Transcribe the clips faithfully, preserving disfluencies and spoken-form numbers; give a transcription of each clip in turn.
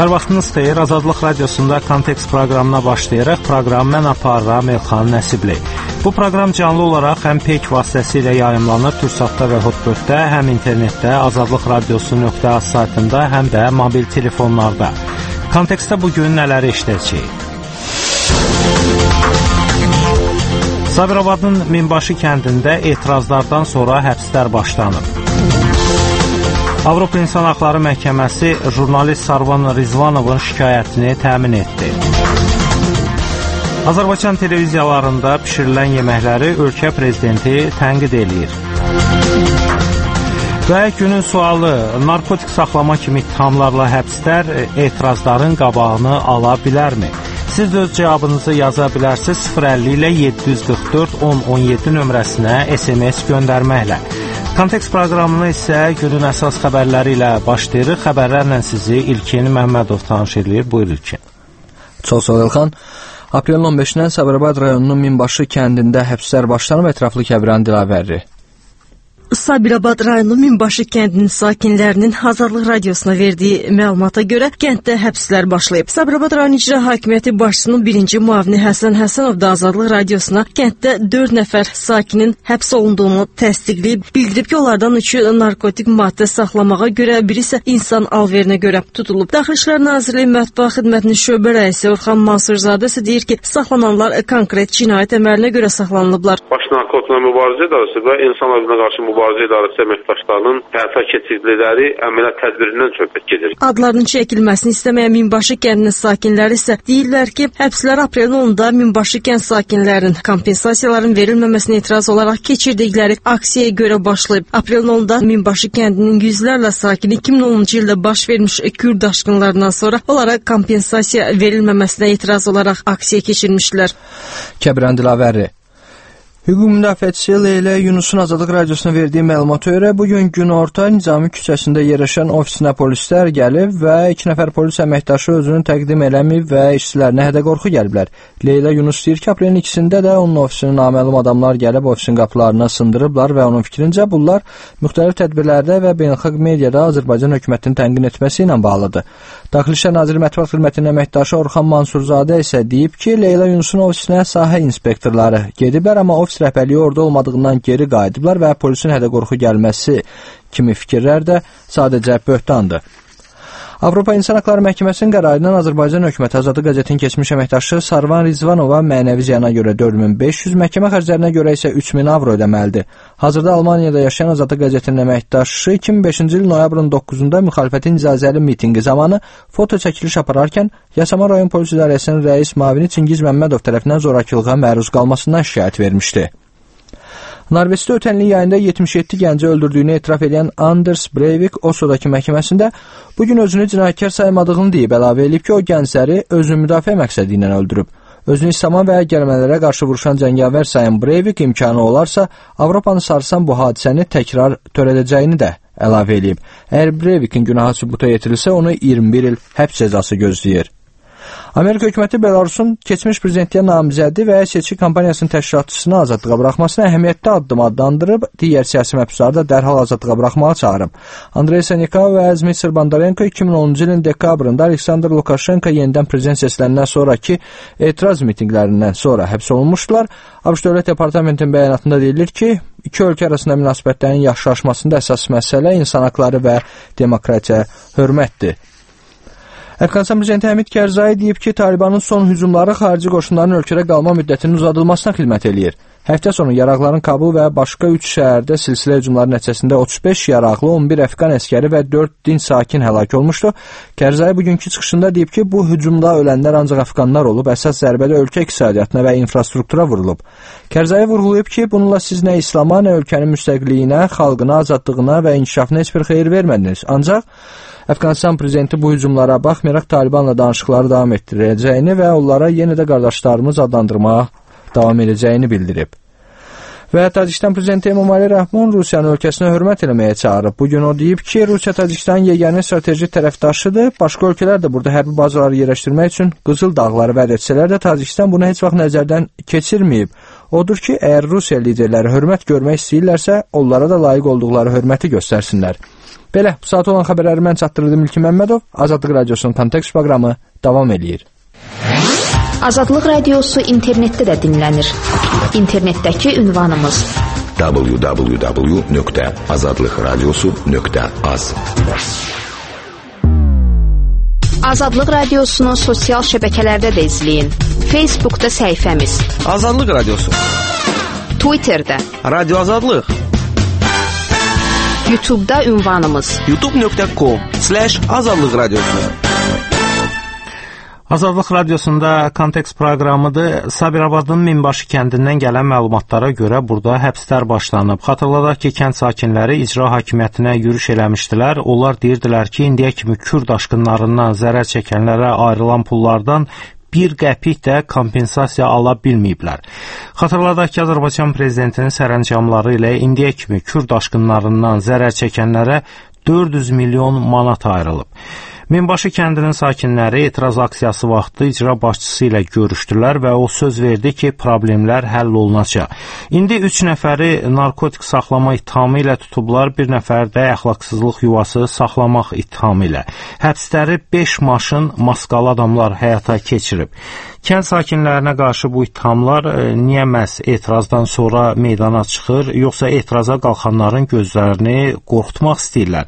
Hər vaxtınız xeyir, Azadlıq Radiosunda Kontekst proqramına başlayaraq proqram mən aparıram Elxan Nəsibli. Bu proqram canlı olaraq həm Peyk vasitəsilə yayımlanır Türksatda və Hotbird-də, həm internetdə Azadlıq Radiosu nöqtə az saytında, həm də mobil telefonlarda. Kontekstdə bugün nələri işləyəcəyik? Sabirabadın Minbaşı kəndində etirazlardan sonra həbslər başlanıb. Avropa İnsan Haqları Məhkəməsi jurnalist Sarvan Rizvanovun şikayətini təmin etdi. Azərbaycan televiziyalarında pişirilən yeməkləri ölkə prezidenti tənqid eləyir. Və günün sualı, narkotik saxlama kimi ittihamlarla həbslər etirazların qabağını ala bilərmi? Siz öz cavabınızı yaza bilərsiniz sıfır əlli ilə yeddi yüz qırx dörd on on yeddi nömrəsinə S M S göndərməklə. Kontekst proqramını isə günün əsas xəbərləri ilə başlayırıq. Xəbərlərlə sizi İlkin Məmmədov tanış edir. Buyur İlkin. Çox sağ ol Elxan. Aprelin on beşindən Sabirabad rayonunun Minbaşı kəndində həbslər başlanıb, ətraflı Kəbran Dilavərli. Sabirabad rayonu Minbaşı kəndinin sakinlərinin Azadlıq Radiosuna verdiyi məlumata görə kənddə həbslər başlayıb. Sabirabad rayon İcra Hakimiyyəti başçısının birinci müavini Həsən Həsənov da Azadlıq Radiosuna kənddə dörd nəfər sakinin həbs olunduğunu təsdiqləyib, bildirib ki, onlardan üçü narkotik maddə saxlamağa görə, biri isə insan alverinə görə tutulub. Daxili İşlər Nazirliyi Mətbuat Xidmətinin şöbə rəisi Orxan Mansurzadə isə deyir ki, saxlananlar konkret cinayət əməlinə görə saxlanılıblar. Baş narkotiklə mübarizə idarəsi və insan alverinə qarşı mübarizə Mübarizə İdarəsi əməkdaşlarının həyata keçirdikləri əməliyyat tədbirindən söhbət gedir. Adlarının çəkilməsini istəməyən Minbaşı kəndinin sakinləri isə deyirlər ki, həbslər aprelin onunda Minbaşı kənd sakinlərinin kompensasiyaların verilməməsinə etiraz olaraq keçirdikləri aksiyaya görə başlayıb. Aprelin onunda Minbaşı kəndinin yüzlərlə sakini iki min onuncu ildə baş vermiş Kürd daşqınlarından sonra onlara kompensasiya verilməməsinə etiraz olaraq aksiya keçirmişlər. Kəbran Dilavərli. Hüquq müdafiəçisi Leyla Yunusun Azadlıq Radiosuna verdiyi məlumata görə bugün günorta Nizami küçəsində yerləşən ofisinə polislər gəlib və iki nəfər polis əməkdaşı özünü təqdim eləməyib və işçilərinə hədə-qorxu gəliblər. Leyla Yunus deyir ki, aprelin ikisində də onun ofisinin naməlum adamlar gəlib ofisin qapılarına sındırıblar və onun fikrincə bunlar müxtəlif tədbirlərdə və beynəlxalq mediada Azərbaycan hökumətinin tənqid etməsi ilə bağlıdır. Daxili İşlər Nazirliyi Mətbuat Xidmətinin əməkdaşı Orxan Mansurzadə isə deyib ki, Leyla Yunusun ofisinə sahə inspektorları gediblər, amma ofis rəhbərliyi orada olmadığından geri qayıdıblar və polisin hədə-qorxu gəlməsi kimi fikirlər də sadəcə böhtandır. Avropa İnsan Haqları Məhkəməsinin qərarından Azərbaycan hökuməti Azadlıq qəzetinin keçmiş əməkdaşı Sarvan Rizvanova mənəvi ziyana görə dörd min beş yüz, məhkəmə xərclərinə görə isə üç min avro ödəməlidir. Hazırda Almaniyada yaşayan Azadlıq qəzetinin əməkdaşı iki min beşinci il noyabrın doqquzunda müxalifətin icazəli mitinqi zamanı foto çəkiliş apararkən Yasamal rayon polis idarəsinin rəis müavini Çingiz Məmmədov tərəfindən zorakılığa məruz qalmasından şikayət vermişdi. Norveçdə ötən ilin yayında yetmiş yeddi gənci öldürdüyünü etiraf edən Anders Breivik Oslo'dakı məhkəməsində bugün özünü cinayətkar saymadığını deyib, əlavə edib ki, o gəncləri özünü müdafiə məqsədi ilə öldürüb. Özünü İslama və gəlmələrə qarşı vuruşan cəngavər sayan Breivik imkanı olarsa, Avropanı sarsan bu hadisəni təkrar törədəcəyini də əlavə edib. Əgər Breivikin günahı sübuta yetirilsə, onu iyirmi bir il həbs cəzası gözləyir. Amerika hökuməti Belarusun keçmiş prezidentliyə namizədi və seçki kampaniyasının təşkilatçısını azadlığa buraxmasına əhəmiyyətli addım adlandırıb, digər siyasi məhbusları da dərhal azadlığa buraxmağa çağırıb. Andrey Sanikov və Dmitri Bondarenko iki min onuncu ilin dekabrında Aleksandr Lukashenko yenidən prezident seçiləndən sonraki etiraz mitinqlərindən sonra həbs olunmuşdular. ABŞ Dövlət Departamentinin bəyanatında deyilir ki, iki ölkə arasında münasibətlərin yaxşılaşmasında əsas məsələ insan haqları və demokratiya hörmətdir. Əfqanistan prezidenti Həmid Kərzai deyib ki, Talibanın son hücumları xarici qoşunların ölkədə qalma müddətinin uzadılmasına xidmət eləyir. Həftə sonu yaraqların Kabul və başqa üç şəhərdə silsilə hücumları nəticəsində otuz beş yaraqlı, on bir əfqan əskəri və dörd dinc sakin həlak olmuşdu. Kərzai bugünkü çıxışında deyib ki, bu hücumda ölənlər ancaq əfqanlar olub, əsas zərbədə ölkə iqtisadiyyatına və infrastruktura vurulub. Kərzai vurğulayıb ki, bununla siz nə İslama, nə ölkənin müstəqilliyinə, xalqına, azadlığına və inkişafına heç bir xeyir vermədiniz. Ancaq Əfqanistan prezidenti bu hücumlara baxmayaraq Talibanla danışıqları davam etdirəcəyini və onlara yenə də qardaşlarımız adlandırmağa davam edəcəyini bildirib. Və Tacikistan prezidenti Emomali Rəhmon Rusiyanın ölkəsinə hörmət eləməyə çağırıb. Bugün o deyib ki, Rusiya Tacikistanın yeganə strateji tərəfdaşıdır. Başqa ölkələr də burada hərbi bazaları yerləşdirmək üçün Qızıl Dağları vəd etsələr də Tacikistan bunu heç vaxt nəzərdən keçirməyib. Odur ki, əgər Rusiya liderləri hörmət görmək istəyirlərsə, onlara da layiq olduqları hörməti göstərsinlər. Belə, bu saat olan xəbərləri mən çatdırdım İlkin Məmmədov. Azadlıq Radiosunun Kontekst proqramı davam eləyir. Azadlıq Radiosu internetdə də dinlənir. İnternetdəki ünvanımız w w w nöqtə azadlıq radiosu nöqtə az. Azadlıq Radiosunu sosial şəbəkələrdə də izləyin. Facebookda səhifəmiz Azadlıq Radiosu, Twitterdə Radio Azadlıq, YouTube'da ünvanımız youtube nöqtə com slash azadlıq radiosu. Azadlıq Radiosunda Kontekst proqramıdır. Sabirabadın Minbaşı kəndindən gələn məlumatlara görə burada həbslər başlanıb. Xatırladaq ki, kənd sakinləri icra hakimiyyətinə yürüş eləmişdilər. Onlar deyirdilər ki, indiyə kimi Kürd daşqınlarından zərər çəkənlərə ayrılan pullardan bir qəpik də kompensasiya ala bilməyiblər. Xatırladaq ki, Azərbaycan prezidentinin sərəncamları ilə indiyə kimi Kürd daşqınlarından zərər çəkənlərə dörd yüz milyon manat ayrılıb. Minbaşı kəndinin sakinləri etiraz aksiyası vaxtı icra başçısı ilə görüşdülər və o söz verdi ki, problemlər həll olunacaq. İndi üç nəfəri narkotik saxlama ittihamı ilə tutublar, bir nəfər də əxlaqsızlıq yuvası saxlamaq ittihamı ilə. Həbsləri beş maşın maskalı adamlar həyata keçirib. Kənd sakinlərinə qarşı bu ittihamlar e, niyə məhz etirazdan sonra meydana çıxır, yoxsa etiraza qalxanların gözlərini qorxutmaq istəyirlər?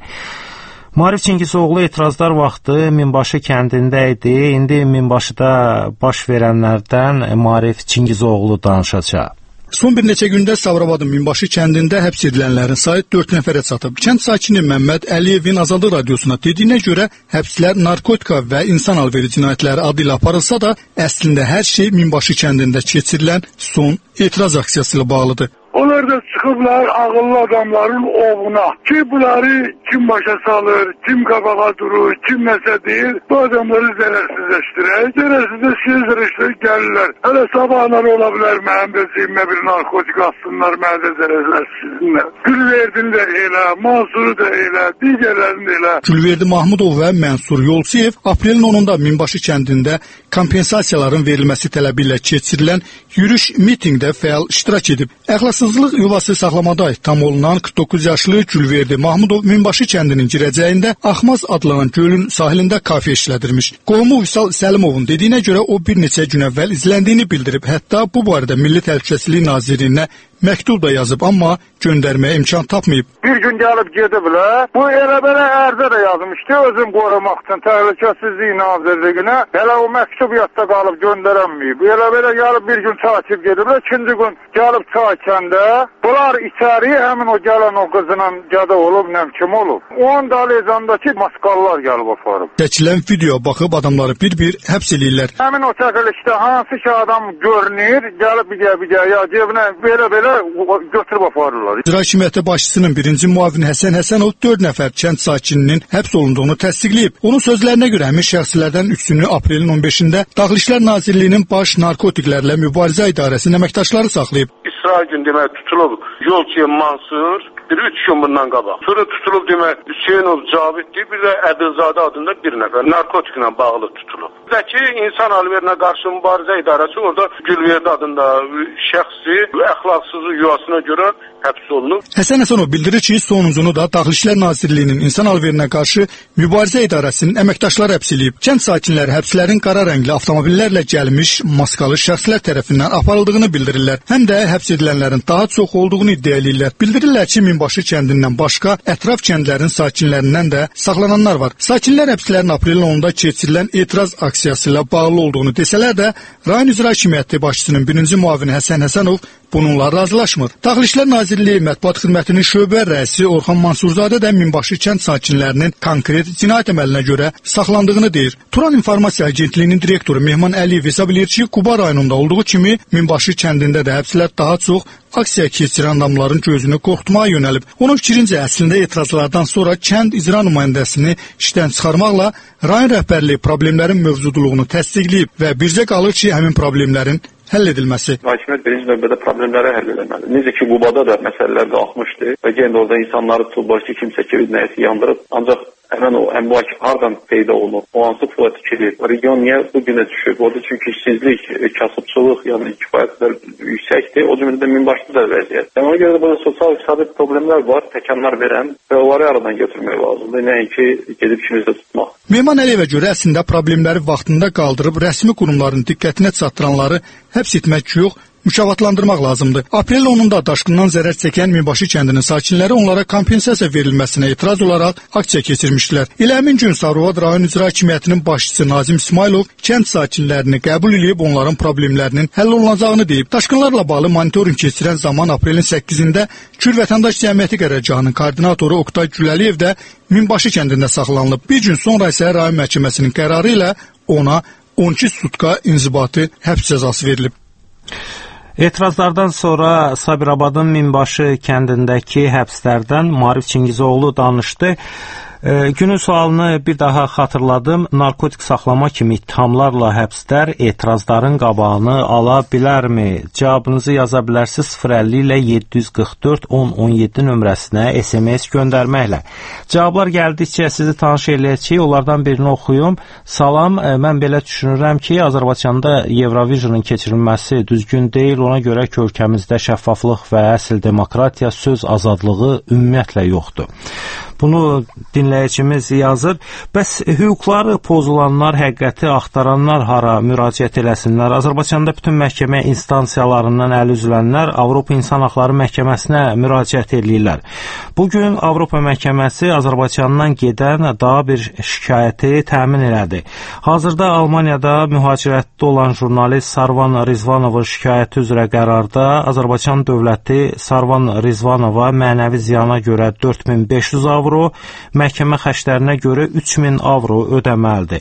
Maarif Çingizoğlu etirazlar vaxtı Minbaşı kəndində idi. İndi Minbaşıda baş verənlərdən Maarif Çingizoğlu danışacaq. Son bir neçə gündə Sabirabadın Minbaşı kəndində həbs edilənlərin sayı dörd nəfərə çatıb. Kənd sakini Məmməd Əliyevin Azadlıq Radiosuna dediyinə görə həbslər narkotika və insan alveri cinayətləri adı ilə aparılsa da, əslində hər şey Minbaşı kəndində keçirilən son etiraz aksiyası ilə bağlıdır. Onlar da çıxıblar ağıllı adamların ovuna. Ki bunları kim başa salır, kim qabağa durur, kim nəsə deyir, bu adamları zərərsizləşdirək. Zərərsizləşdirək gəlirlər. Hələ sabahlar ola bilər, mənim beziyimə bir narkotik atsınlar, mənə də zərərsizləşdirsinlər. Gülverdin də elə, Mansuru da elə, digərlərini də elə. Gülverdi Mahmudov və Mənsur Yolçiyev aprelin onunda Minbaşı kəndində kompensasiyaların verilməsi tələbi ilə keçirilən yürüş mitingdə fəal iştirak edib. Əxlaqsızlıq yuvası saxlamada ittiham olunan qırx doqquz yaşlı Gülverdi Mahmudov Minbaşı kəndinin girəcəyində Axmaz adlanan gölün sahilində kafe işlədirmiş. Qohumu Vüsal Səlimovun dediyinə görə o bir neçə gün əvvəl izləndiyini bildirib. Hətta bu barədə Milli Təhlükəsizlik Nazirliyinə məktub da yazıb, amma göndərməyə imkan tapmayıb. Bir gün gəlib gediblər. Bu elə belə ərzə də yazmışdı, özüm qorumaq üçün Təhlükəsizlik Nazirliyinə. Elə o məktub yadda qalıb göndərənməyib. Elə belə gəlib bir gün çay içib gediblər, ikinci gün gəlib çay içəndə bunlar içəriyə həmin o gələn o qızla gədə olub, nə kim olub. Onun dalezandakı maskallar gəlib aparıb. Çəkilən video baxıb adamları bir-bir həbs eləyirlər. Həmin o çəkilişdə hansı ki adam görünür, gəlib bir-bir ya cebinə belə-belə götürüb aparırlar. İcra Hakimiyyəti başçısının birinci müavini Həsən Həsənov dörd nəfər kənd sakininin həbs olunduğunu təsdiqləyib. Onun sözlərinə görə həmin şəxslərdən üçünü aprelin on beşində Daxili İşlər Nazirliyinin Baş Narkotiklərlə Mübarizə İdarəsinin əməkdaşları saxlayıb. İsrail gün demək tutulub Yolçiyev Mansur, bir üç gün bundan qabaq. Sonra tutulub demək Hüseynov Caviddir, bir də Ədilzadə adında bir nəfər narkotiklə bağlı tutulub. Buradakı insan alverinə qarşı mübarizə idarəsi orada Gülverdi adında şəxsi əxlaqsızlıq yuvasına görə həbs olunub. Həsən Həsənov bildirir ki, sonuncunu da Daxili İşlər Nazirliyinin insan alverinə qarşı Mübarizə İdarəsinin əməkdaşları həbs edib. Kənd sakinləri həbslərin qara rəngli avtomobillərlə gəlmiş maskalı şəxslər tərəfindən aparıldığını bildirirlər. Həm də həbs edilənlərin daha çox olduğunu iddia edirlər. Bildirirlər ki, Minbaşı kəndindən başqa ətraf kəndlərin sakinlərindən də saxlananlar var. Sakinlər həbslərin aprelin onunda keçirilən etiraz aksiyası ilə bağlı olduğunu desələr də, rayon icra hakimiyyəti başçısının birinci müavini Həsən Həsənov bununla razılaşmır. Daxili İşlər Nazirliyi Mətbuat Xidmətinin şöbə rəisi Orxan Mansurzadə də Minbaşı kənd sakinlərinin konkret cinayət əməlinə görə saxlandığını deyir. Turan İnformasiya Agentliyinin direktoru Mehman Əliyev hesab edir ki, Quba rayonunda olduğu kimi Minbaşı kəndində də həbslər daha çox aksiya keçirən adamların gözünü qorxutmağa yönəlib. Onun fikrincə, əslində etirazlardan sonra kənd icra nümayəndəsini işdən çıxarmaqla rayon rəhbərliyi problemlərin mövcudluğunu təsdiqləyib və bircə qalır ki, həmin problemlərin həll edilməsi. Hakimiyyət birinci növbədə problemləri həll etməli. Necə ki, Qubada da məsələlər qalxmışdı və yenə orada insanları tutublar ki, kimsə ki, nəyəsə yandırıb. Ancaq Həmən o əmlak hardan peyda olunub, o hansı pula tikilib, region niyə bu günə düşüb? Orada çünki işsizlik, kasıbçılıq, yəni kifayətlər yüksəkdir. O cümlədə minbaşlı da vəziyyət. Yəni ona görə də burada sosial-iqtisadi problemlər var, təkanlar verən və onları aradan götürmək lazımdır. Nəinki gedib işimizdə tutmaq. Mehman Əliyevə görə əslində problemləri vaxtında qaldırıb rəsmi qurumların diqqətinə çatdıranları həbs etmək yox, mükafatlandırmaq lazımdır. Aprel onunda daşqından zərər çəkən Minbaşı kəndinin sakinləri onlara kompensasiya verilməsinə etiraz olaraq aksiya keçirmişdilər. Elə həmin gün Sabirabad rayon icra hakimiyyətinin başçısı Nazim İsmailov kənd sakinlərini qəbul edib onların problemlərinin həll olunacağını deyib. Daşqınlarla bağlı monitorinq keçirən zaman aprelin səkkizində Kür Vətəndaş Cəmiyyəti qərargahının koordinatoru Oqtay Güləliyev də Minbaşı kəndində saxlanılıb. Bir gün sonra isə rayon məhkəməsinin qərarı ilə ona on iki sutka inzibati həbs cəzası verilib. Etirazlardan sonra Sabirabadın Minbaşı kəndindəki həbslərdən Maarif Çingizoğlu danışdı. E, günün sualını bir daha xatırladım. Narkotik saxlama kimi ittihamlarla həbslər etirazların qabağını ala bilərmi? Cavabınızı yaza bilərsiniz sıfır əlli ilə yeddi yüz qırx dörd on on yeddi nömrəsinə S M S göndərməklə. Cavablar gəldikcə sizi tanış eləyəcək. Onlardan birini oxuyum. Salam, e, mən belə düşünürəm ki, Azərbaycanda Eurovisionun keçirilməsi düzgün deyil. Ona görə ki, ölkəmizdə şəffaflıq və əsl demokratiya, söz azadlığı ümumiyyətlə yoxdur. Bunu dinləyicimiz yazır. Bəs hüquqları pozulanlar, həqiqəti axtaranlar hara müraciət eləsinlər? Azərbaycanda bütün məhkəmə instansiyalarından əl üzülənlər Avropa İnsan Haqları Məhkəməsinə müraciət edirlər. Bugün Avropa Məhkəməsi Azərbaycandan gedən daha bir şikayəti təmin elədi. Hazırda Almaniyada mühacirətdə olan jurnalist Sarvan Rizvanovun şikayəti üzrə qərarda Azərbaycan dövləti Sarvan Rizvanova mənəvi ziyana görə dörd min beş yüz avro, məhkəmə xərclərinə görə üç min avro ödəməlidir.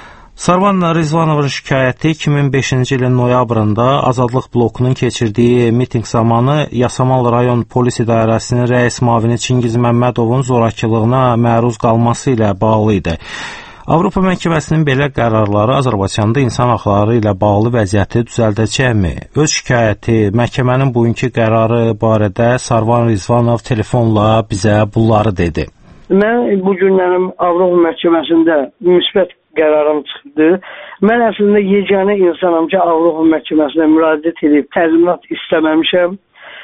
Sarvan Rizvanovun şikayəti iki min beşinci ilin noyabrında Azadlıq blokunun keçirdiyi miting zamanı Yasamal rayon polis idarəsinin rəis müavini Çingiz Məmmədovun zorakılığına məruz qalması ilə bağlı idi. Avropa Məhkəməsinin belə qərarları Azərbaycanda insan haqları ilə bağlı vəziyyəti düzəldəcəkmi? Öz şikayəti, məhkəmənin bugünkü qərarı barədə Sarvan Rizvanov telefonla bizə bunları dedi. Mən bu günlərim Avropa Məhkəməsində müsbət qərarım çıxdı. Mən əslində yeganə insanam ki, Avropa Məhkəməsinə müraciət edib təzminat istəməmişəm.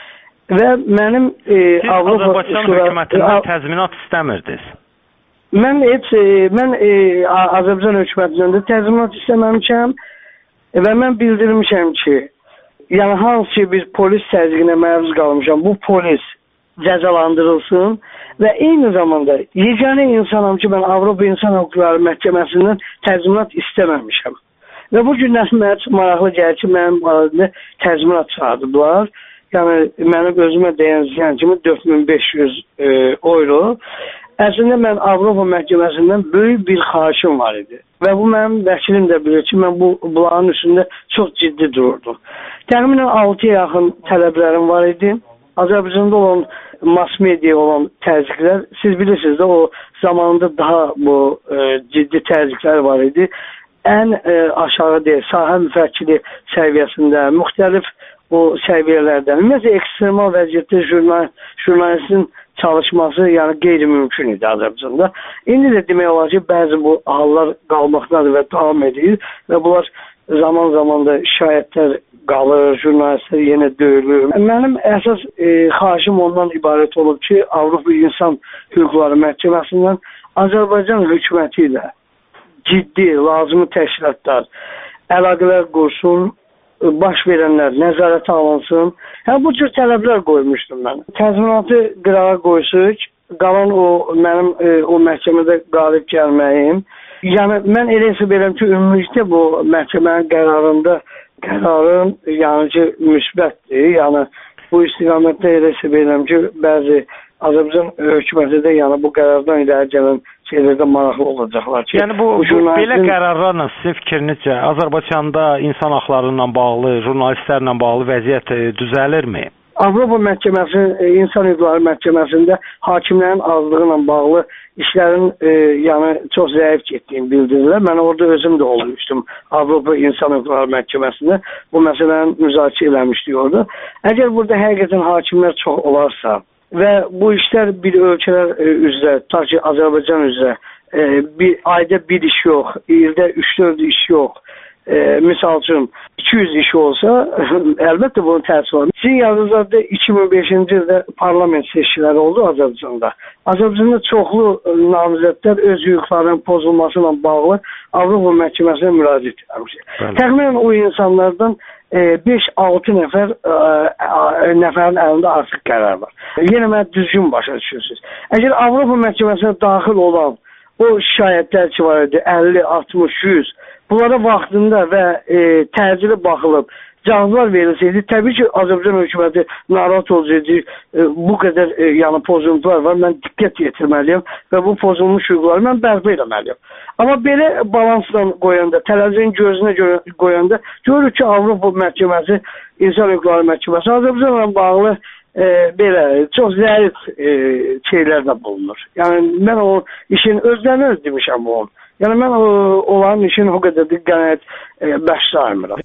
Və mənim e, Siz Avropa Azərbaycan hökumətindən təzminat istəmirdiniz. Mən heç mən e, Azərbaycan hökumətindən də təzminat istəməmişəm və mən bildirmişəm ki, yəni hansı bir polis təzyiqinə məruz qalmışam, bu polis cəzalandırılsın və eyni zamanda yeganə insanam ki, mən Avropa İnsan Hüquqları Məhkəməsindən təzminat istəməmişəm. Və bu günlər mənə çox maraqlı gəlir ki, mənim barədə təzminat çağırdılar. Yəni mənim özümə deyən ziyan kimi dörd min beş yüz e, euro. Əslində mən Avropa Məhkəməsindən böyük bir xahişim var idi. Və bu mənim vəkilim də bilir ki, mən bu bunların üstündə çox ciddi dururdum. Təxminən altıya yaxın tələblərim var idi. Azərbaycanda olan mass media olan təzyiqlər, siz bilirsiniz də o zamanında daha bu e, ciddi təzyiqlər var idi. Ən e, aşağı deyil, sahə müfəkkiri səviyyəsində, müxtəlif o səviyyələrdə, ümumiyyətlə ekstremal vəziyyətdə jurnal, jurnalistin çalışması yəni qeyri-mümkün idi Azərbaycanda. İndi də demək olar ki, bəzi bu hallar qalmaqdadır və davam edir və bunlar zaman-zaman da şikayətlər qalır, jurnalistlər yenə döyülür. Mənim əsas e, xahişim ondan ibarət olub ki, Avropa İnsan Hüquqları Məhkəməsindən Azərbaycan hökuməti ilə ciddi, lazımi təşkilatlar, əlaqələr qursun, baş verənlər nəzarətə alınsın. Hə, bu cür tələblər qoymuşdum mən. Təzminatı qırağa qoysuq, qalan o mənim e, o məhkəmədə qalib gəlməyim. Yəni mən elə hesab edirəm ki, ümumilikdə bu məhkəmənin qərarında qərarın yəni ki, müsbətdir. Yəni bu istiqamətdə elə hesab edirəm ki, bəzi Azərbaycan hökuməti də yəni bu qərardan irəli gələn şeylərdə maraqlı olacaqlar ki, yəni bu, bu bu jurnalistin... belə qərarlarla sizin fikrinizcə Azərbaycanda insan haqları ilə bağlı, jurnalistlərlə bağlı vəziyyət düzəlirmi? Avropa Məhkəməsi, İnsan Hüquqları Məhkəməsində hakimlərin azlığı ilə bağlı işlərin e, yəni çox zəif getdiyini bildirirlər. Mən orada özüm də olmuşdum Avropa İnsan Hüquqları Məhkəməsində. Bu məsələni müzakirə eləmişdik orada. Əgər burada həqiqətən hakimlər çox olarsa və bu işlər bir ölkələr üzrə, ta ki Azərbaycan üzrə e, bir ayda bir iş yox, ildə üç dörd iş yox. E, misal üçün iki yüz iş olsa əlbəttə bunun təsiri var. Sizin yanınızda iki min beşinci ildə parlament seçkiləri oldu Azərbaycanda. Azərbaycanda çoxlu namizədlər öz hüquqlarının pozulmasıyla bağlı Avropa Məhkəməsinə müraciət etmiş. Təxminən o insanlardan beş altı nəfər ə, nəfərin əlində artıq qərar var. Yenə mən düzgün başa düşürsünüz. Əgər Avropa Məhkəməsinə daxil olan o şikayətlər ki var idi, əlli, altmış, yüz, bunlara vaxtında və e, təcili baxılıb cavablar verilsəydi, təbii ki, Azərbaycan hökuməti narahat olacaqdı, e, bu qədər e, yəni pozuntular var, mən diqqət yetirməliyim və bu pozulmuş hüquqları mən bərpa etməliyim. Amma belə balansla qoyanda, tələzinin gözünə görə, qoyanda görürük ki, Avropa Məhkəməsi, İnsan Hüquqları Məhkəməsi Azərbaycanla bağlı e, belə çox zəif e, şeylərlə bulunur. Yəni mən o işin özlərini öz demişəm bu. Yəni mən o, olan işin o qədər də qənaət e, bəxş saymıram.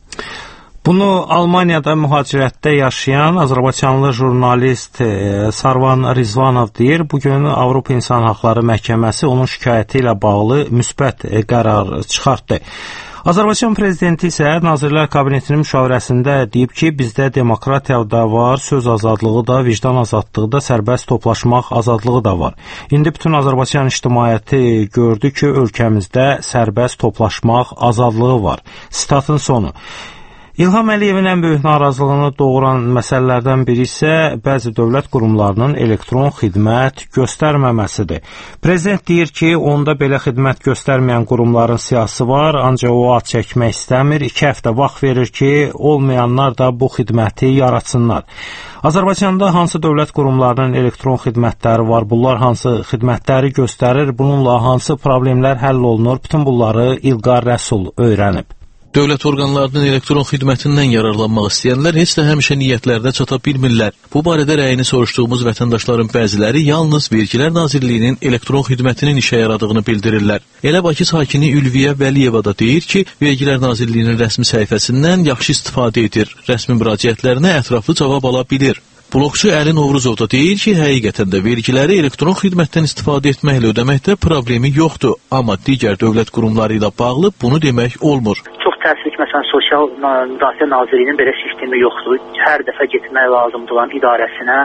Bunu Almaniyada mühacirətdə yaşayan Azərbaycanlı jurnalist e, Sarvan Rizvanov deyir. Bugün Avropa İnsan Haqları Məhkəməsi onun şikayəti ilə bağlı müsbət e, qərar çıxartdı. Azərbaycan prezidenti isə Nazirlər Kabinetinin müşavirəsində deyib ki, bizdə demokratiya da var, söz azadlığı da, vicdan azadlığı da, sərbəst toplaşmaq azadlığı da var. İndi bütün Azərbaycan ictimaiyyəti gördü ki, ölkəmizdə sərbəst toplaşmaq azadlığı var. Sitatın sonu. İlham Əliyevin ən böyük narazılığını doğuran məsələlərdən biri isə bəzi dövlət qurumlarının elektron xidmət göstərməməsidir. Prezident deyir ki, onda belə xidmət göstərməyən qurumların siyasi var, ancaq o ad çəkmək istəmir. İki həftə vaxt verir ki, olmayanlar da bu xidməti yaratsınlar. Azərbaycanda hansı dövlət qurumlarının elektron xidmətləri var, bunlar hansı xidmətləri göstərir, bununla hansı problemlər həll olunur, bütün bunları İlqar Rəsul öyrənib. Dövlət orqanlarının elektron xidmətindən yararlanmaq istəyənlər heç də həmişə niyyətlərdə çata bilmirlər. Bu barədə rəyini soruşduğumuz vətəndaşların bəziləri yalnız Vergilər Nazirliyinin elektron xidmətinin işə yaradığını bildirirlər. Elə Bakı sakini Ülviyə Vəliyeva da deyir ki, Vergilər Nazirliyinin rəsmi səhifəsindən yaxşı istifadə edir, rəsmi müraciətlərinə ətraflı cavab ala bilir. Blokçu Əli Novruzov da deyir ki, həqiqətən də vergiləri elektron xidmətdən istifadə etməklə ödəməkdə problemi yoxdur, amma digər dövlət qurumları ilə bağlı bunu demək olmur. Çox təəssüf ki, məsələn, Sosial Müdafiə Nazirliyinin belə sistemi yoxdur. Hər dəfə getmək lazımdır olan idarəsinə,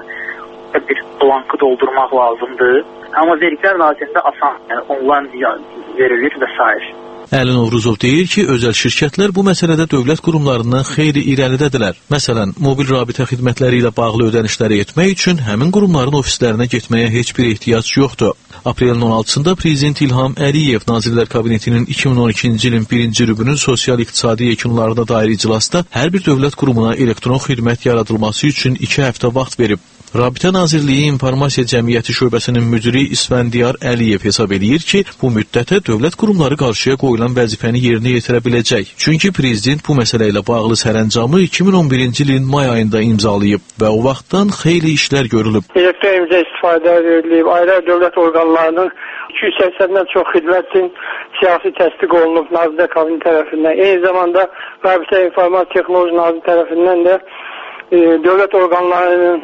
bir blankı doldurmaq lazımdır. Amma Vergilər Nazirliyində asan, yəni onlayn verilir və s. Əli Novruzov deyir ki, özəl şirkətlər bu məsələdə dövlət qurumlarından xeyli irəlidədirlər. Məsələn, mobil rabitə xidmətləri ilə bağlı ödənişləri etmək üçün həmin qurumların ofislərinə getməyə heç bir ehtiyac yoxdur. Aprelin on altısında Prezident İlham Əliyev Nazirlər Kabinetinin iki min on ikinci ilin birinci rübünün sosial-iqtisadi yekunlarına dair iclasda hər bir dövlət qurumuna elektron xidmət yaradılması üçün iki həftə vaxt verib. Rabitə Nazirliyi İnformasiya Cəmiyyəti şöbəsinin müdiri İsfəndiyar Əliyev hesab edir ki, bu müddətə dövlət qurumları qarşıya qoyulan vəzifəni yerinə yetirə biləcək. Çünki Prezident bu məsələ ilə bağlı sərəncamı iki min on birinci ilin may ayında imzalayıb və o vaxtdan xeyli işlər görülüb. Elektron imza istifadə edilib, ayrı dövlət orqanlarının iki yüz səksəndən çox xidmətin siyasi təsdiq olunub Nazirlər Kabineti tərəfindən. Eyni zamanda Rabitə İnformasiya Texnoloji Nazirliyi tərəfindən də e, dövlət orqanlarının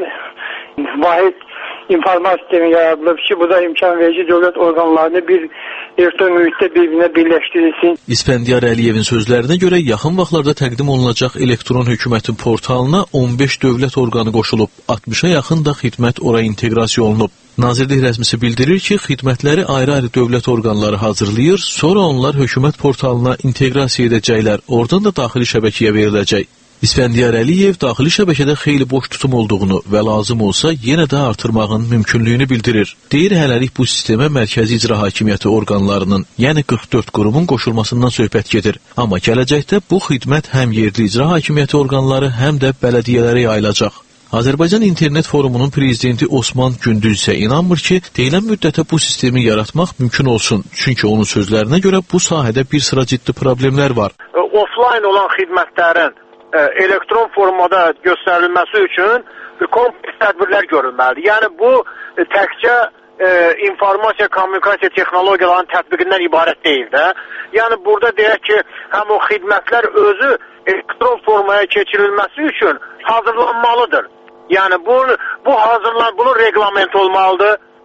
vahid informasiya sistemi yaradılıb ki, bu da imkan verici dövlət orqanlarını bir elektron mühitdə bir-birinə birləşdirilsin. İsfəndiyar Əliyevin sözlərinə görə yaxın vaxtlarda təqdim olunacaq elektron hökumətin portalına on beş dövlət orqanı qoşulub, altmışa yaxın da xidmət ora inteqrasiya olunub. Nazirlik rəsmisi bildirir ki, xidmətləri ayrı-ayrı dövlət orqanları hazırlayır, sonra onlar hökumət portalına inteqrasiya edəcəklər, oradan da daxili şəbəkəyə veriləcək. İsfəndiyar Əliyev daxili şəbəkədə xeyli boş tutum olduğunu və lazım olsa yenə də artırmağın mümkünlüyünü bildirir. Deyir, hələlik bu sistemə mərkəzi icra hakimiyyəti orqanlarının, yəni qırx dörd qurumun qoşulmasından söhbət gedir. Amma gələcəkdə bu xidmət həm yerli icra hakimiyyəti orqanları, həm də bələdiyyələrə yayılacaq. Azərbaycan İnternet Forumunun prezidenti Osman Gündüz isə inanmır ki, deyilən müddətə bu sistemi yaratmaq mümkün olsun. Çünki onun sözlərinə görə bu sahədə bir sıra ciddi problemlər var. Offline olan xidmətlərin elektron formada göstərilməsi üçün kompleks tədbirlər görülməlidir. Yəni bu təkcə e, informasiya, kommunikasiya texnologiyalarının tətbiqindən ibarət deyil də. Yəni burada deyək ki, həm o xidmətlər özü elektron formaya keçirilməsi üçün hazırlanmalıdır. Yəni bu, bu hazırlan, bunun reqlament olmalıdır.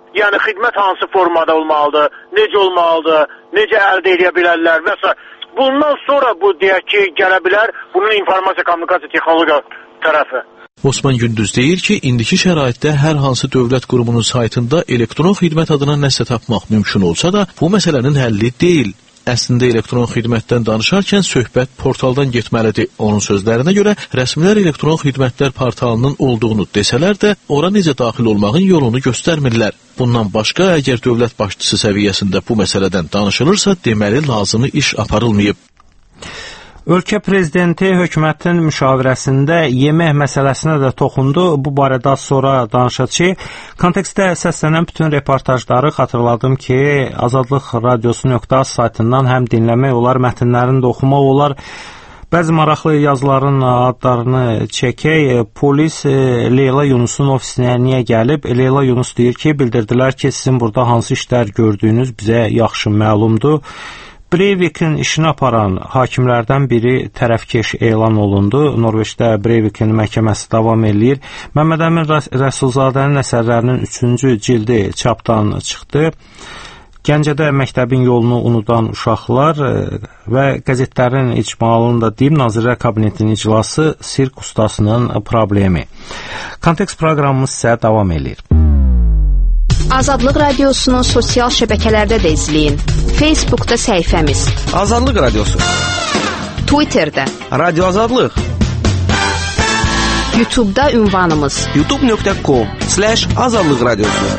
Yəni xidmət hansı formada olmalıdır, necə olmalıdır, necə əldə edə bilərlər və s. Bundan sonra bu deyək ki, gələ bilər bunun informasiya kommunikasiya texnologiya tərəfi. Osman Gündüz deyir ki, indiki şəraitdə hər hansı dövlət qurumunun saytında elektron xidmət adına nəsə tapmaq mümkün olsa da, bu məsələnin həlli deyil. Əslində elektron xidmətdən danışarkən söhbət portaldan getməlidir. Onun sözlərinə görə rəsmilər elektron xidmətlər portalının olduğunu desələr də, ora necə daxil olmağın yolunu göstərmirlər. Bundan başqa, əgər dövlət başçısı səviyyəsində bu məsələdən danışılırsa, deməli lazımi iş aparılmayıb. Ölkə prezidenti hökumətin müşavirəsində yemək məsələsinə də toxundu. Bu barədə sonra danışacağıq. Kontekstdə səslənən bütün reportajları xatırladım ki, Azadlıq Radiosu nöqtə az saytından həm dinləmək olar, mətnlərini də oxumaq olar. Bəzi maraqlı yazıların adlarını çəkək. Polis Leyla Yunusun ofisinə niyə gəlib? Leyla Yunus deyir ki, bildirdilər ki, sizin burada hansı işlər gördüyünüz bizə yaxşı məlumdur. Breivikin işini aparan hakimlərdən biri tərəfkeş elan olundu. Norveçdə Breivikin məhkəməsi davam eləyir. Məmməd Əmin Rəsulzadənin əsərlərinin üçüncü cildi çapdan çıxdı. Gəncədə məktəbin yolunu unudan uşaqlar və qəzetlərin icmalını da deyim, Nazirlər Kabinetinin iclası sirk ustasının problemi. Kontekst proqramımız isə davam eləyir. Azadlıq Radiosunu sosial şəbəkələrdə də izləyin. Facebookda səhifəmiz Azadlıq Radiosu, Twitterdə Radio Azadlıq, YouTube'da ünvanımız youtube nöqtə com slash azadlıq radiosu.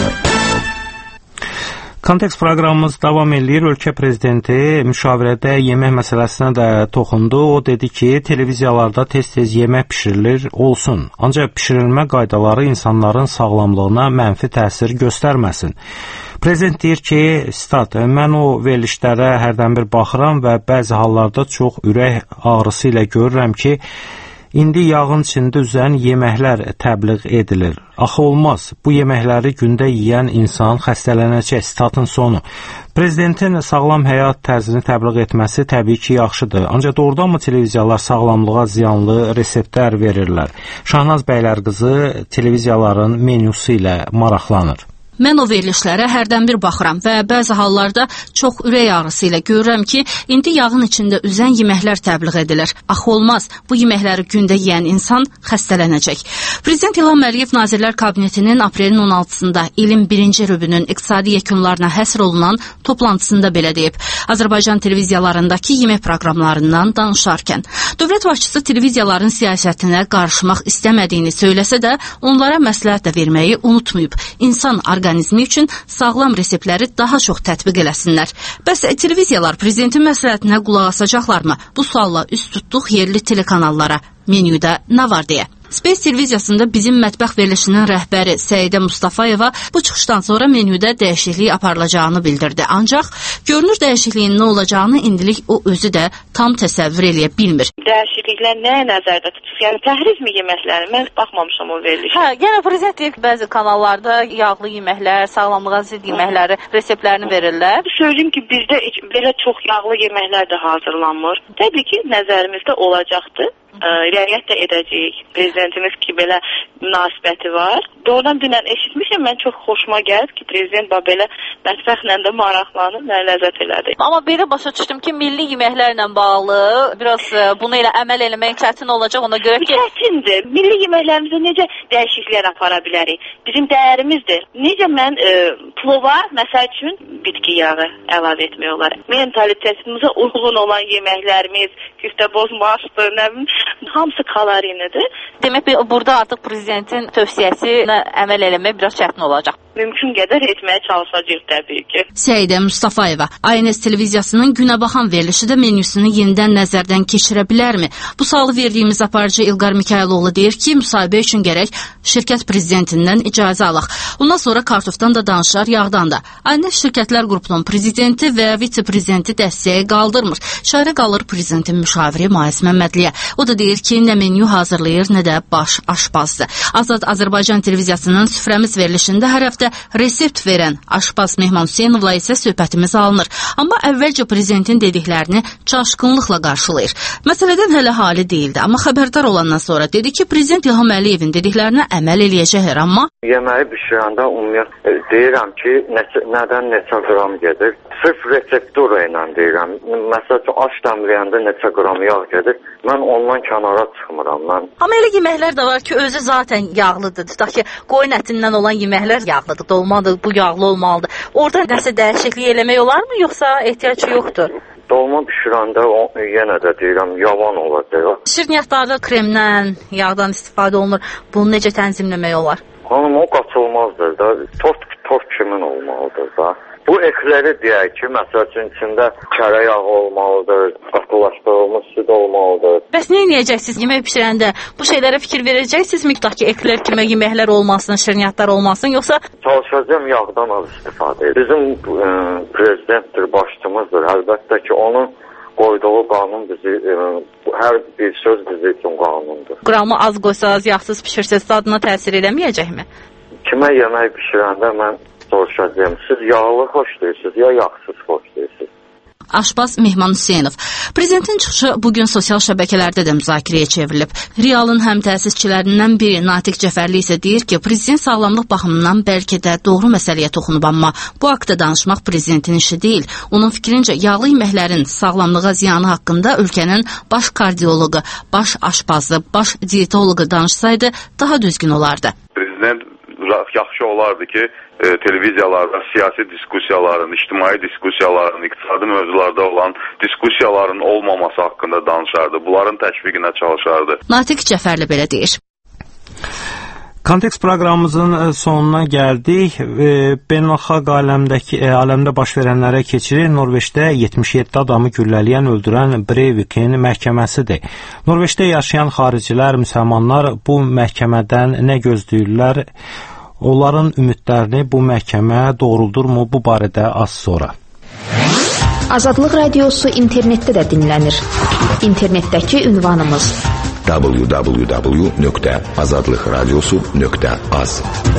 Kontekst proqramımız davam eləyir. Ölkə prezidenti müşavirədə yemək məsələsinə də toxundu. O dedi ki, televiziyalarda tez-tez yemək pişirilir, olsun. Ancaq pişirilmə qaydaları insanların sağlamlığına mənfi təsir göstərməsin. Prezident deyir ki, stat, mən o verilişlərə hərdən bir baxıram və bəzi hallarda çox ürək ağrısı ilə görürəm ki, İndi yağın içində üzən yeməklər təbliğ edilir. Axı olmaz, bu yeməkləri gündə yeyən insan xəstələnəcək, statın sonu. Prezidentin sağlam həyat tərzini təbliğ etməsi təbii ki, yaxşıdır. Ancaq doğrudanmı televiziyalar sağlamlığa ziyanlı reseptlər verirlər? Şahnaz Bəylərqızı televiziyaların menyusu ilə maraqlanır. Mən o verilişlərə hərdən bir baxıram və bəzi hallarda çox ürək ağrısı ilə görürəm ki, indi yağın içində üzən yeməklər təbliğ edilir. Axı olmaz, bu yeməkləri gündə yeyən insan xəstələnəcək. Prezident İlham Əliyev Nazirlər Kabinetinin aprelin on altısında ilin birinci rübünün iqtisadi yekunlarına həsr olunan toplantısında belə deyib. Azərbaycan televiziyalarındakı yemək proqramlarından danışarkən. Dövlət başçısı televiziyaların siyasətinə qarışmaq istəmədiyini söyləsə də, onlara məsləhət də verməyi unutmayıb. İnsan orqanizmi üçün sağlam reseptləri daha çox tətbiq eləsinlər. Bəs televiziyalar prezidentin məsləhətinə qulaq asacaqlarmı? Bu sualla üst tutduq yerli telekanallara. Menyuda nə var deyə. Space televiziyasında bizim mətbəx verilişinin rəhbəri Səidə Mustafayeva bu çıxışdan sonra menyuda dəyişiklik aparılacağını bildirdi. Ancaq görünür dəyişikliyin nə olacağını indilik o özü də tam təsəvvür eləyə bilmir. Dəyişikliklər nəyə nəzərdə tutulur? Yəni təhrizmi yeməkləri? Mən baxmamışam o verilişə. Hə, yenə prezident deyir ki, bəzi kanallarda yağlı yeməklər, sağlamlığa zidd yeməkləri reseptlərini verirlər. Söyləyim ki, bizdə belə çox yağlı yeməklər də hazırlanmır. Təbii ki, nəzərimizdə olacaqdır. Riayət də edəcəyik. Prezidentimiz ki, belə münasibəti var. Doğrudan dünən eşitmişəm, mən çox xoşuma gəlib ki, prezident belə mətbəxlə də maraqlanıb, mənə ləzzət elədi. Amma belə başa düşdüm ki, milli yeməklərlə bağlı biraz bunu ilə əməl eləmək çətin olacaq, ona görə ki... Çətindir. Milli yeməklərimizə necə dəyişikliklər apara bilərik? Bizim dəyərimizdir. Necə mən e, plova, məsəl üçün, bitki yağı əlavə etmək olar. Mentalitetimizə uyğun olan yeməklərimiz, küftəboz maşdır, nə bilim, hamısı kalorinidir. Demək, burada artıq prezidentin tövsiyəsinə əməl eləmək biraz çətin olacaq. Mümkün qədər etməyə çalışacaq təbii ki. Səidə Mustafayeva, A N S televiziyasının günəbaxan verilişi də menyusunu yenidən nəzərdən keçirə bilərmi? Bu sualı verdiyimiz aparıcı İlqar Mikayıloğlu deyir ki, müsahibə üçün gərək şirkət prezidentindən icazə alaq. Ondan sonra kartofdan da danışar, yağdan da. A N S şirkətlər qrupunun prezidenti və vitse-prezidenti dəstəyə qaldırmır. Şairə qalır prezidentin müşaviri Mais Məmmədliyə. O da deyir ki, nə menyu hazırlayır, nə də baş aşbazdır. Azad Azərbaycan televiziyasının süfrəmiz verilişində hər həftə Ümumiyyətlə resept verən aşpaz Mehman Hüseynovla isə söhbətimiz alınır. Amma əvvəlcə prezidentin dediklərini çaşqınlıqla qarşılayır. Məsələdən hələ hali deyildi, amma xəbərdar olandan sonra dedi ki, prezident İlham Əliyevin dediklərinə əməl eləyəcəklər, amma yeməyi bişirəndə ümumiyyətlə deyirəm ki, neçə, nədən neçə qram gedir. Sırf reseptura ilə deyirəm. Məsəl üçün aş dəmləyəndə neçə qram yağ gedir. Mən ondan kənara çıxmıram. Mən Amma elə yeməklər də var ki, özü zaten yağlıdır. Tutaq ki, qoyun ətindən olan yeməklər yağlıdır, dolmadır, bu yağlı olmalıdır. Orada nəsə dəyişiklik eləmək olarmı, yoxsa ehtiyac yoxdur? Dolma bişirəndə o, yenə də deyirəm, yavan olacaq. Şirniyyatlarda kremdən, yağdan istifadə olunur. Bunu necə tənzimləmək olar? Hanım, o qaçılmazdır da. Tort, tort kimin olmalıdır da. Bu ekləri deyək ki, məsəl üçün içində kərə yağı olmalıdır, qatılaşdırılmış süd olmalıdır. Bəs nə edəcəksiniz yemək bişirəndə? Bu şeylərə fikir verəcəksinizmi ki, eklər kimi yeməklər olmasın, şirniyyatlar olmasın, yoxsa? Çalışacağım yağdan az istifadə edir. Bizim e, prezidentdir, başçımızdır. Əlbəttə ki, onun qoyduğu qanun bizi, e, hər bir söz bizi üçün qanundur. Qramı az qoysaz, yağsız pişirsəz dadına təsir eləməyəcəkmi? Kimə yemək bişirəndə mən soruşacağım, siz yağlı xoşlayırsınız ya yağsız xoşlayırsınız? Aşpaz Mehman Hüseynov. Prezidentin çıxışı bugün sosial şəbəkələrdə də müzakirəyə çevrilib. Realın həm təsisçilərindən biri Natiq Cəfərli isə deyir ki, prezident sağlamlıq baxımından bəlkə də doğru məsələyə toxunub, amma bu haqda danışmaq prezidentin işi deyil. Onun fikrincə, yağlı yeməklərin sağlamlığa ziyanı haqqında ölkənin baş kardioloqu, baş aşpazı, baş diyetoloqu danışsaydı daha düzgün olardı. Prezident yaxşı olardı ki, e, televiziyalarda siyasi diskussiyaların, ictimai diskussiyaların, iqtisadi mövzularda olan diskussiyaların olmaması haqqında danışardı. Bunların təşviqinə çalışardı. Natiq Cəfərli belə deyir. Kontekst proqramımızın sonuna gəldik. Beynəlxalq aləmdəki aləmdə baş verənlərə keçirik. Norveçdə yetmiş yeddi adamı güllələyən, öldürən Breivikin məhkəməsidir. Norveçdə yaşayan xaricilər, müsəlmanlar bu məhkəmədən nə gözləyirlər? Onların ümidlərini bu məhkəmə doğruldurmu? Bu barədə az sonra. Azadlıq Radiosu internetdə də dinlənir. İnternetdəki ünvanımız w w w nöqtə azadlıq radiosu nöqtə az.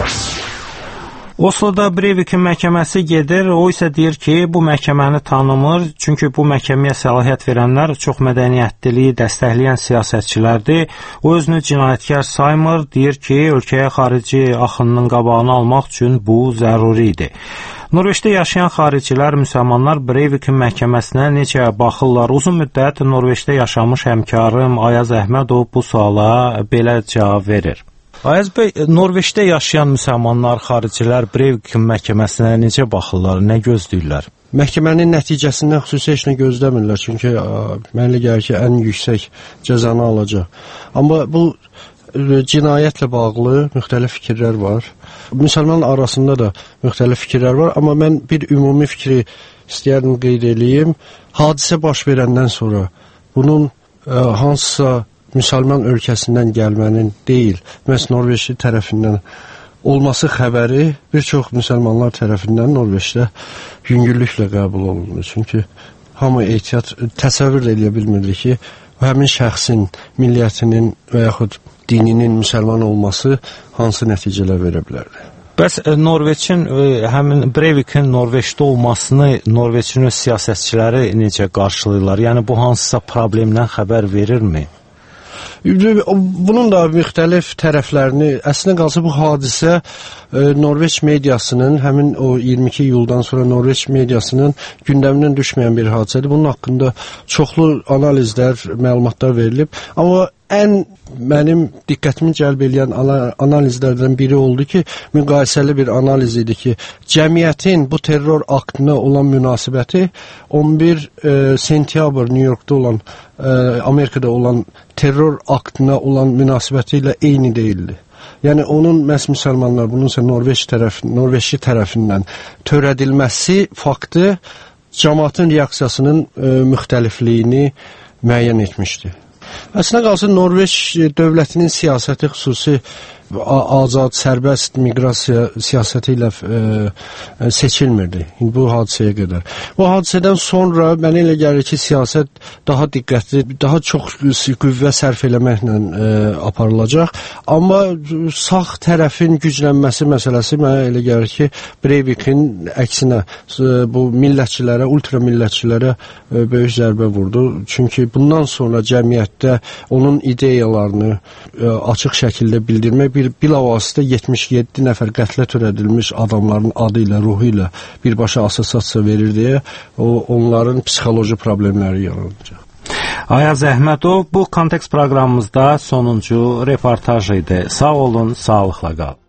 Osloda Breivikin məhkəməsi gedir. O isə deyir ki, bu məhkəməni tanımır. Çünki bu məhkəməyə səlahiyyət verənlər çox mədəniyyətliliyi dəstəkləyən siyasətçilərdir. O özünü cinayətkar saymır. Deyir ki, ölkəyə xarici axınının qabağını almaq üçün bu zəruri idi. Norveçdə yaşayan xaricilər, müsəlmanlar Breivikin məhkəməsinə necə baxırlar? Uzun müddət Norveçdə yaşamış həmkarım Ayaz Əhmədov bu suala belə cavab verir. Ayaz bəy, Norveçdə yaşayan müsəlmanlar, xaricilər Breivikin məhkəməsinə necə baxırlar, nə gözləyirlər? Məhkəmənin nəticəsindən xüsusi heç nə gözləmirlər, çünki mənə gəlir ki, ən yüksək cəzanı alacaq. Amma bu cinayətlə bağlı müxtəlif fikirlər var. Müsəlman arasında da müxtəlif fikirlər var, amma mən bir ümumi fikri istəyərdim qeyd edeyim. Hadisə baş verəndən sonra bunun ə, hansısa müsəlman ölkəsindən gəlmənin deyil, məhz Norveçli tərəfindən olması xəbəri bir çox müsəlmanlar tərəfindən Norveçdə yüngüllüklə qəbul olunur. Çünki hamı ehtiyat təsəvvür edə bilmirdi ki, həmin şəxsin milliyyətinin və yaxud dininin müsəlman olması hansı nəticələr verə bilərdi. Bəs Norveçin, həmin Breivikin Norveçdə olmasını Norveçin öz siyasətçiləri necə qarşılayırlar? Yəni bu hansısa problemdən xəbər verirmi? Bunun da müxtəlif tərəflərini, əslində qalsa bu hadisə e, Norveç mediasının, həmin o iyirmi iki iyuldan sonra Norveç mediasının gündəmindən düşməyən bir hadisədir. Bunun haqqında çoxlu analizlər, məlumatlar verilib. Amma ən mənim diqqətimi cəlb edən analizlərdən biri oldu ki, müqayisəli bir analiz idi ki, cəmiyyətin bu terror aktına olan münasibəti on bir e, sentyabr New Yorkda olan, e, Amerikada olan terror aktına olan münasibəti ilə eyni deyildi. Yəni onun məhz müsəlmanlar, bununsa Norveç tərəf, Norveçli tərəfindən törədilməsi faktı cəmaatın reaksiyasının e, müxtəlifliyini müəyyən etmişdi. Əslində qalsa Norveç dövlətinin siyasəti xüsusi azad, sərbəst miqrasiya siyasəti ilə e, seçilmirdi bu hadisəyə qədər. Bu hadisədən sonra mənə elə gəlir ki, siyasət daha diqqətli, daha çox qüvvə sərf eləməklə e, aparılacaq. Amma sağ tərəfin güclənməsi məsələsi mənə elə gəlir ki, Breivikin əksinə e, bu millətçilərə, ultra millətçilərə e, böyük zərbə vurdu. Çünki bundan sonra cəmiyyətdə onun ideyalarını e, açıq şəkildə bildirmək, bir bilavasitə yetmiş yeddi nəfər qətlə törədilmiş adamların adı ilə, ruhu ilə birbaşa assosiasiya verir deyə o, onların psixoloji problemləri yaranacaq. Ayaz Əhmədov bu kontekst proqramımızda sonuncu reportaj idi. Sağ olun, sağlıqla qalın.